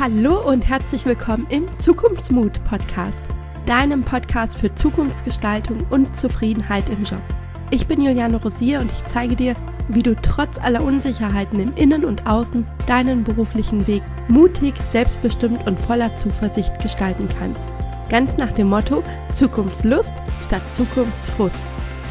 Hallo und herzlich willkommen im Zukunftsmut-Podcast, deinem Podcast für Zukunftsgestaltung und Zufriedenheit im Job. Ich bin Juliane Rosier und ich zeige dir, wie du trotz aller Unsicherheiten im Innen und Außen deinen beruflichen Weg mutig, selbstbestimmt und voller Zuversicht gestalten kannst. Ganz nach dem Motto Zukunftslust statt Zukunftsfrust.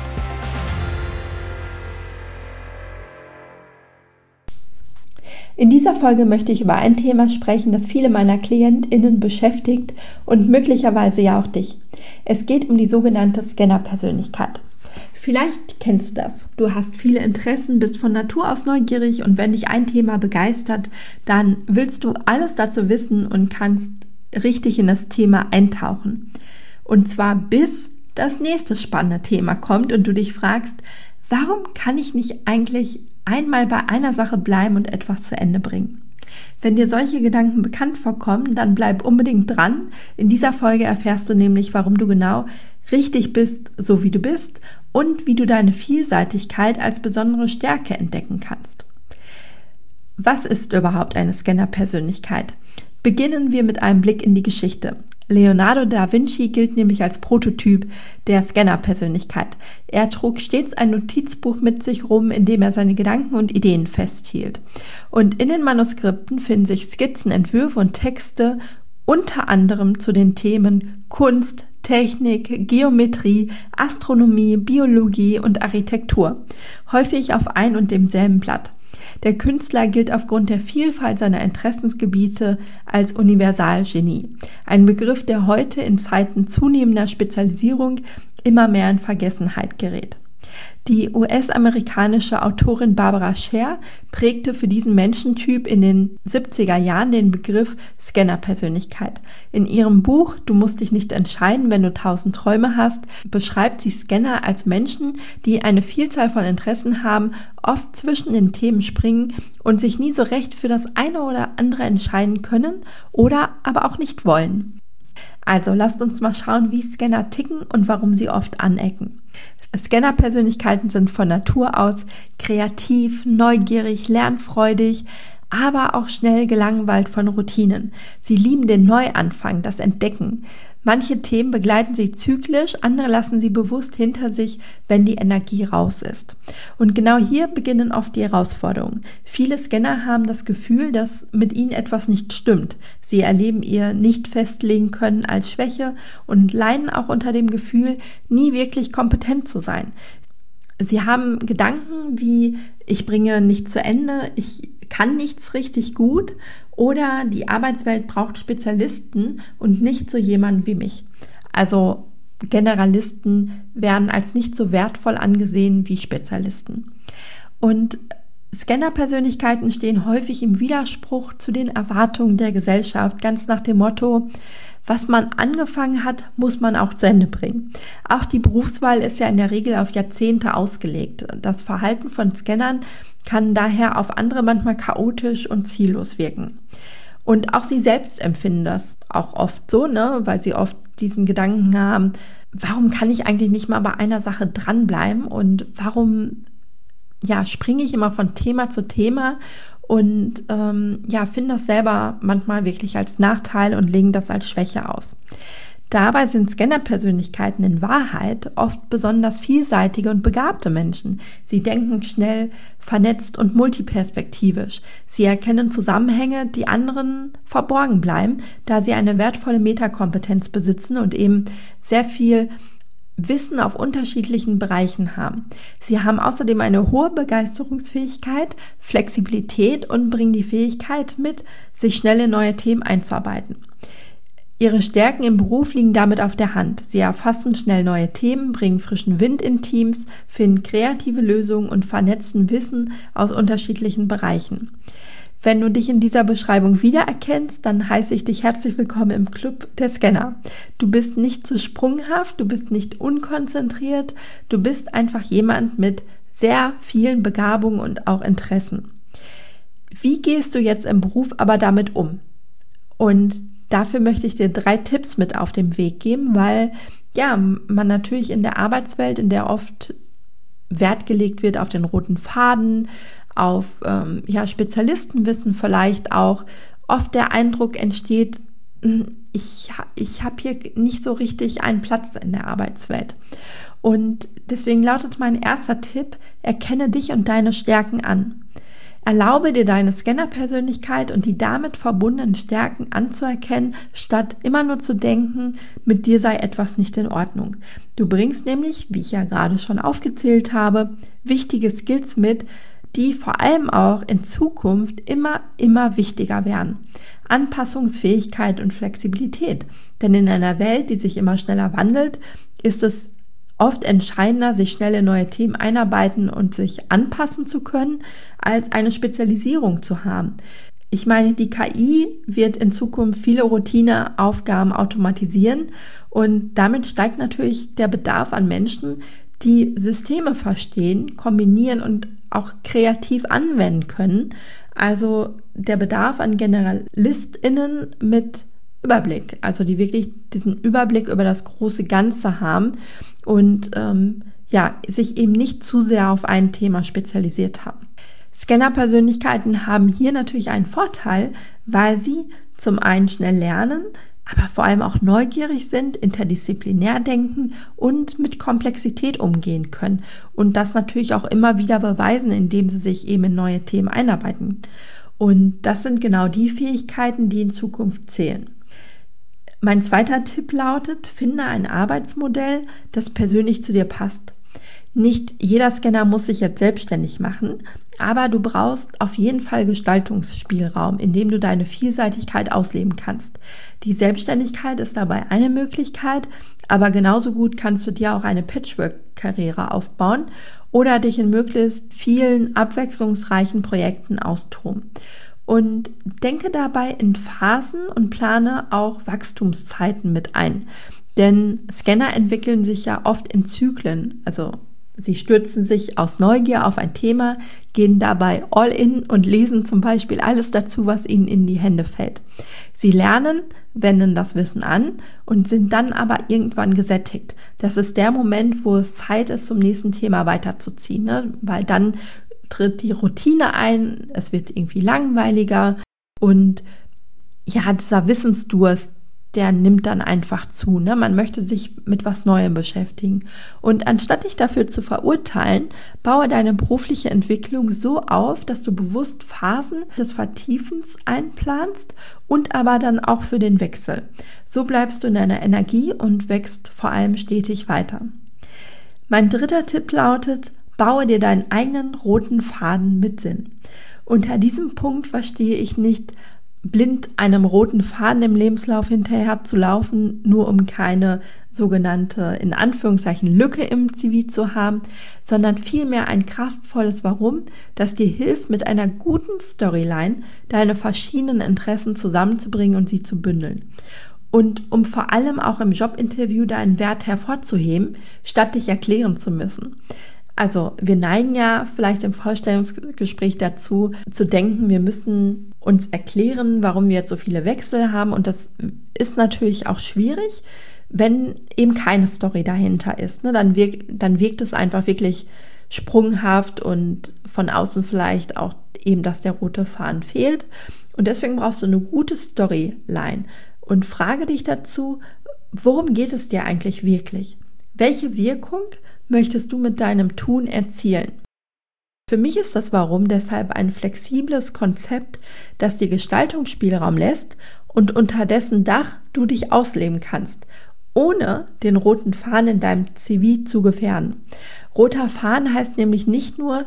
In dieser Folge möchte ich über ein Thema sprechen, das viele meiner KlientInnen beschäftigt und möglicherweise ja auch dich. Es geht um die sogenannte Scanner-Persönlichkeit. Vielleicht kennst du das. Du hast viele Interessen, bist von Natur aus neugierig und wenn dich ein Thema begeistert, dann willst du alles dazu wissen und kannst richtig in das Thema eintauchen. Und zwar bis das nächste spannende Thema kommt und du dich fragst, warum kann ich nicht eigentlich einmal bei einer Sache bleiben und etwas zu Ende bringen? Wenn dir solche Gedanken bekannt vorkommen, dann bleib unbedingt dran. In dieser Folge erfährst du nämlich, warum du genau richtig bist, so wie du bist und wie du deine Vielseitigkeit als besondere Stärke entdecken kannst. Was ist überhaupt eine Scanner-Persönlichkeit? Beginnen wir mit einem Blick in die Geschichte. Leonardo da Vinci gilt nämlich als Prototyp der Scanner-Persönlichkeit. Er trug stets ein Notizbuch mit sich rum, in dem er seine Gedanken und Ideen festhielt. Und in den Manuskripten finden sich Skizzen, Entwürfe und Texte, unter anderem zu den Themen Kunst, Technik, Geometrie, Astronomie, Biologie und Architektur, häufig auf ein und demselben Blatt. Der Künstler gilt aufgrund der Vielfalt seiner Interessensgebiete als Universalgenie, ein Begriff, der heute in Zeiten zunehmender Spezialisierung immer mehr in Vergessenheit gerät. Die US-amerikanische Autorin Barbara Scher prägte für diesen Menschentyp in den 70er Jahren den Begriff Scanner-Persönlichkeit. In ihrem Buch Du musst dich nicht entscheiden, wenn du 1000 Träume hast, beschreibt sie Scanner als Menschen, die eine Vielzahl von Interessen haben, oft zwischen den Themen springen und sich nie so recht für das eine oder andere entscheiden können oder aber auch nicht wollen. Also lasst uns mal schauen, wie Scanner ticken und warum sie oft anecken. Scanner-Persönlichkeiten sind von Natur aus kreativ, neugierig, lernfreudig, aber auch schnell gelangweilt von Routinen. Sie lieben den Neuanfang, das Entdecken. Manche Themen begleiten sie zyklisch, andere lassen sie bewusst hinter sich, wenn die Energie raus ist. Und genau hier beginnen oft die Herausforderungen. Viele Scanner haben das Gefühl, dass mit ihnen etwas nicht stimmt. Sie erleben ihr Nicht-Festlegen können als Schwäche und leiden auch unter dem Gefühl, nie wirklich kompetent zu sein. Sie haben Gedanken wie, ich bringe nichts zu Ende, ich kann nichts richtig gut oder die Arbeitswelt braucht Spezialisten und nicht so jemanden wie mich. Also Generalisten werden als nicht so wertvoll angesehen wie Spezialisten. Und Scanner-Persönlichkeiten stehen häufig im Widerspruch zu den Erwartungen der Gesellschaft, ganz nach dem Motto, was man angefangen hat, muss man auch zu Ende bringen. Auch die Berufswahl ist ja in der Regel auf Jahrzehnte ausgelegt. Das Verhalten von Scannern kann daher auf andere manchmal chaotisch und ziellos wirken. Und auch sie selbst empfinden das auch oft so, weil sie oft diesen Gedanken haben, warum kann ich eigentlich nicht mal bei einer Sache dranbleiben und warum springe ich immer von Thema zu Thema und finden das selber manchmal wirklich als Nachteil und legen das als Schwäche aus. Dabei sind Scanner-Persönlichkeiten in Wahrheit oft besonders vielseitige und begabte Menschen. Sie denken schnell, vernetzt und multiperspektivisch. Sie erkennen Zusammenhänge, die anderen verborgen bleiben, da sie eine wertvolle Metakompetenz besitzen und eben sehr viel Wissen auf unterschiedlichen Bereichen haben. Sie haben außerdem eine hohe Begeisterungsfähigkeit, Flexibilität und bringen die Fähigkeit mit, sich schnell in neue Themen einzuarbeiten. Ihre Stärken im Beruf liegen damit auf der Hand. Sie erfassen schnell neue Themen, bringen frischen Wind in Teams, finden kreative Lösungen und vernetzen Wissen aus unterschiedlichen Bereichen. Wenn du dich in dieser Beschreibung wiedererkennst, dann heiße ich dich herzlich willkommen im Club der Scanner. Du bist nicht zu sprunghaft, du bist nicht unkonzentriert, du bist einfach jemand mit sehr vielen Begabungen und auch Interessen. Wie gehst du jetzt im Beruf aber damit um? Und dafür möchte ich dir 3 Tipps mit auf den Weg geben, weil man natürlich in der Arbeitswelt, in der oft Wert gelegt wird auf den roten Faden, auf Spezialistenwissen vielleicht auch oft der Eindruck entsteht, ich habe hier nicht so richtig einen Platz in der Arbeitswelt. Und deswegen lautet mein erster Tipp: Erkenne dich und deine Stärken an. Erlaube dir, deine Scanner-Persönlichkeit und die damit verbundenen Stärken anzuerkennen, statt immer nur zu denken, mit dir sei etwas nicht in Ordnung. Du bringst nämlich, wie ich ja gerade schon aufgezählt habe, wichtige Skills mit, die vor allem auch in Zukunft immer wichtiger werden. Anpassungsfähigkeit und Flexibilität. Denn in einer Welt, die sich immer schneller wandelt, ist es oft entscheidender, sich schnell in neue Themen einarbeiten und sich anpassen zu können, als eine Spezialisierung zu haben. Ich meine, die KI wird in Zukunft viele Routineaufgaben automatisieren und damit steigt natürlich der Bedarf an Menschen, die Systeme verstehen, kombinieren und auch kreativ anwenden können. Also der Bedarf an GeneralistInnen mit Überblick, also die wirklich diesen Überblick über das große Ganze haben und sich eben nicht zu sehr auf ein Thema spezialisiert haben. Scanner-Persönlichkeiten haben hier natürlich einen Vorteil, weil sie zum einen schnell lernen, aber vor allem auch neugierig sind, interdisziplinär denken und mit Komplexität umgehen können und das natürlich auch immer wieder beweisen, indem sie sich eben in neue Themen einarbeiten. Und das sind genau die Fähigkeiten, die in Zukunft zählen. Mein zweiter Tipp lautet: Finde ein Arbeitsmodell, das persönlich zu dir passt. Nicht jeder Scanner muss sich jetzt selbstständig machen, aber du brauchst auf jeden Fall Gestaltungsspielraum, in dem du deine Vielseitigkeit ausleben kannst. Die Selbstständigkeit ist dabei eine Möglichkeit, aber genauso gut kannst du dir auch eine Patchwork-Karriere aufbauen oder dich in möglichst vielen abwechslungsreichen Projekten austoben. Und denke dabei in Phasen und plane auch Wachstumszeiten mit ein. Denn Scanner entwickeln sich ja oft in Zyklen. Also sie stürzen sich aus Neugier auf ein Thema, gehen dabei all in und lesen zum Beispiel alles dazu, was ihnen in die Hände fällt. Sie lernen, wenden das Wissen an und sind dann aber irgendwann gesättigt. Das ist der Moment, wo es Zeit ist, zum nächsten Thema weiterzuziehen, ne? Weil dann tritt die Routine ein, es wird irgendwie langweiliger und ja, dieser Wissensdurst, der nimmt dann einfach zu. Ne? Man möchte sich mit was Neuem beschäftigen. Und anstatt dich dafür zu verurteilen, baue deine berufliche Entwicklung so auf, dass du bewusst Phasen des Vertiefens einplanst und aber dann auch für den Wechsel. So bleibst du in deiner Energie und wächst vor allem stetig weiter. Mein dritter Tipp lautet: Baue dir deinen eigenen roten Faden mit Sinn. Unter diesem Punkt verstehe ich nicht, blind einem roten Faden im Lebenslauf hinterher zu laufen, nur um keine sogenannte, in Anführungszeichen, Lücke im CV zu haben, sondern vielmehr ein kraftvolles Warum, das dir hilft, mit einer guten Storyline deine verschiedenen Interessen zusammenzubringen und sie zu bündeln. Und um vor allem auch im Jobinterview deinen Wert hervorzuheben, statt dich erklären zu müssen. Also wir neigen ja vielleicht im Vorstellungsgespräch dazu, zu denken, wir müssen uns erklären, warum wir jetzt so viele Wechsel haben. Und das ist natürlich auch schwierig, wenn eben keine Story dahinter ist. Ne? Dann wirkt es einfach wirklich sprunghaft und von außen vielleicht auch eben, dass der rote Faden fehlt. Und deswegen brauchst du eine gute Storyline. Und frage dich dazu, worum geht es dir eigentlich wirklich? Welche Wirkung möchtest du mit deinem Tun erzielen? Für mich ist das Warum deshalb ein flexibles Konzept, das dir Gestaltungsspielraum lässt und unter dessen Dach du dich ausleben kannst, ohne den roten Faden in deinem CV zu gefährden. Roter Faden heißt nämlich nicht nur,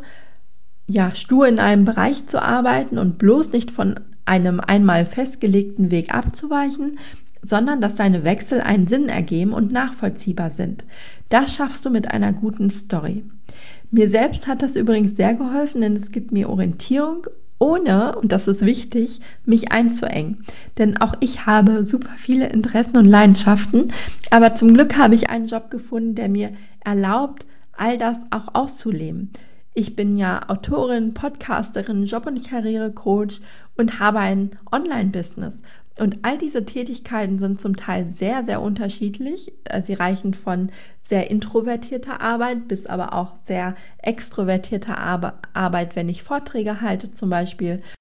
stur in einem Bereich zu arbeiten und bloß nicht von einem einmal festgelegten Weg abzuweichen, sondern dass deine Wechsel einen Sinn ergeben und nachvollziehbar sind. Das schaffst du mit einer guten Story. Mir selbst hat das übrigens sehr geholfen, denn es gibt mir Orientierung, ohne, und das ist wichtig, mich einzuengen. Denn auch ich habe super viele Interessen und Leidenschaften, aber zum Glück habe ich einen Job gefunden, der mir erlaubt, all das auch auszuleben. Ich bin ja Autorin, Podcasterin, Job- und Karrierecoach und habe ein Online-Business. Und all diese Tätigkeiten sind zum Teil sehr, sehr unterschiedlich. Sie reichen von sehr introvertierter Arbeit bis aber auch sehr extrovertierter Arbeit, wenn ich Vorträge halte zum Beispiel.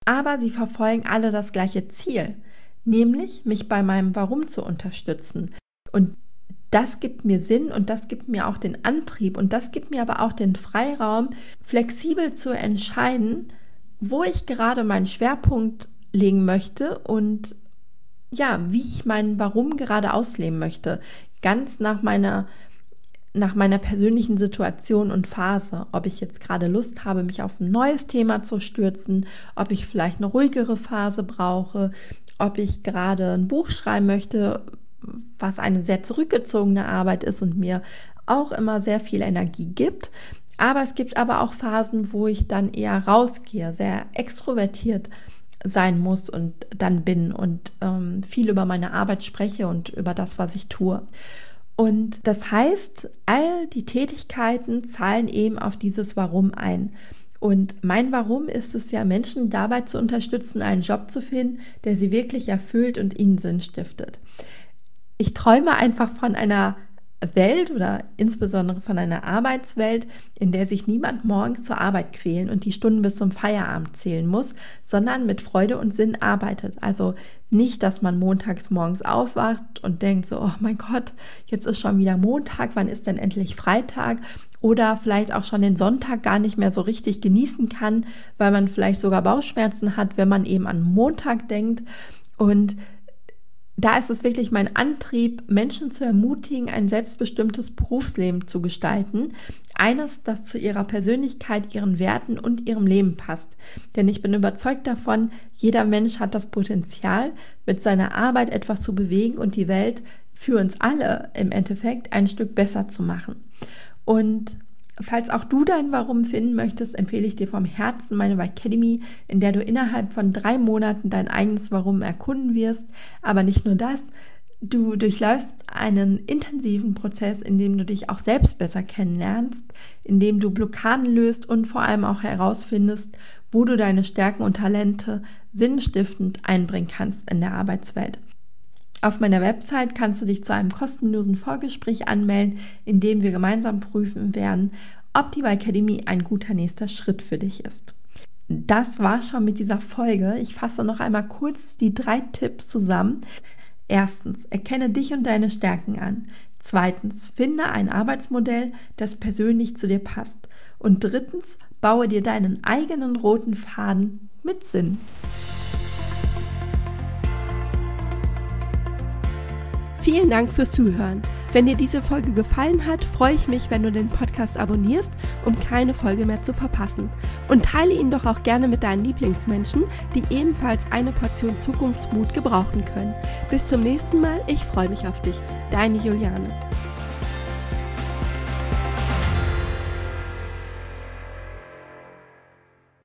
Aber sie verfolgen alle das gleiche Ziel, nämlich mich bei meinem Warum zu unterstützen. Und das gibt mir Sinn und das gibt mir auch den Antrieb und das gibt mir aber auch den Freiraum, flexibel zu entscheiden, wo ich gerade meinen Schwerpunkt legen möchte und ja, wie ich meinen Warum gerade ausleben möchte. Ganz nach meiner persönlichen Situation und Phase, ob ich jetzt gerade Lust habe, mich auf ein neues Thema zu stürzen, ob ich vielleicht eine ruhigere Phase brauche, ob ich gerade ein Buch schreiben möchte, was eine sehr zurückgezogene Arbeit ist und mir auch immer sehr viel Energie gibt. Aber es gibt aber auch Phasen, wo ich dann eher rausgehe, sehr extrovertiert sein muss und dann bin und viel über meine Arbeit spreche und über das, was ich tue. Und das heißt, all die Tätigkeiten zahlen eben auf dieses Warum ein. Und mein Warum ist es ja, Menschen dabei zu unterstützen, einen Job zu finden, der sie wirklich erfüllt und ihnen Sinn stiftet. Ich träume einfach von einer Welt oder insbesondere von einer Arbeitswelt, in der sich niemand morgens zur Arbeit quälen und die Stunden bis zum Feierabend zählen muss, sondern mit Freude und Sinn arbeitet. Also nicht, dass man montags morgens aufwacht und denkt so, oh mein Gott, jetzt ist schon wieder Montag, wann ist denn endlich Freitag? Oder vielleicht auch schon den Sonntag gar nicht mehr so richtig genießen kann, weil man vielleicht sogar Bauchschmerzen hat, wenn man eben an Montag denkt. Und da ist es wirklich mein Antrieb, Menschen zu ermutigen, ein selbstbestimmtes Berufsleben zu gestalten. Eines, das zu ihrer Persönlichkeit, ihren Werten und ihrem Leben passt. Denn ich bin überzeugt davon, jeder Mensch hat das Potenzial, mit seiner Arbeit etwas zu bewegen und die Welt für uns alle im Endeffekt ein Stück besser zu machen. Und falls auch du dein Warum finden möchtest, empfehle ich dir vom Herzen meine Academy, in der du innerhalb von 3 Monaten dein eigenes Warum erkunden wirst. Aber nicht nur das, du durchläufst einen intensiven Prozess, in dem du dich auch selbst besser kennenlernst, in dem du Blockaden löst und vor allem auch herausfindest, wo du deine Stärken und Talente sinnstiftend einbringen kannst in der Arbeitswelt. Auf meiner Website kannst du dich zu einem kostenlosen Vorgespräch anmelden, in dem wir gemeinsam prüfen werden, ob die Academy ein guter nächster Schritt für dich ist. Das war's schon mit dieser Folge. Ich fasse noch einmal kurz die 3 Tipps zusammen. Erstens, erkenne dich und deine Stärken an. Zweitens, finde ein Arbeitsmodell, das persönlich zu dir passt. Und drittens, baue dir deinen eigenen roten Faden mit Sinn. Vielen Dank fürs Zuhören. Wenn dir diese Folge gefallen hat, freue ich mich, wenn du den Podcast abonnierst, um keine Folge mehr zu verpassen. Und teile ihn doch auch gerne mit deinen Lieblingsmenschen, die ebenfalls eine Portion Zukunftsmut gebrauchen können. Bis zum nächsten Mal, ich freue mich auf dich. Deine Juliane.